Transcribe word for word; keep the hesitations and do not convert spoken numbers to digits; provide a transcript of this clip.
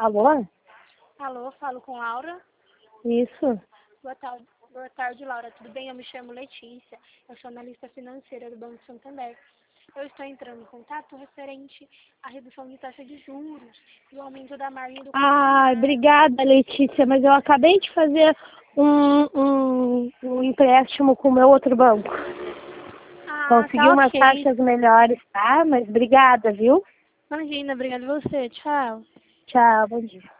Alô? Alô, falo com Laura. Isso. Boa tarde, boa tarde, Laura. Tudo bem? Eu me chamo Letícia. Eu sou analista financeira do Banco Santander. Eu estou entrando em contato referente à redução de taxa de juros e o aumento da margem do Ah, consignado. obrigada, Letícia, mas eu acabei de fazer um, um, um empréstimo com o meu outro banco. Ah, Consegui tá umas ok. taxas melhores, tá? Mas obrigada, viu? Imagina, obrigada a você. Tchau. Tchau, bom dia.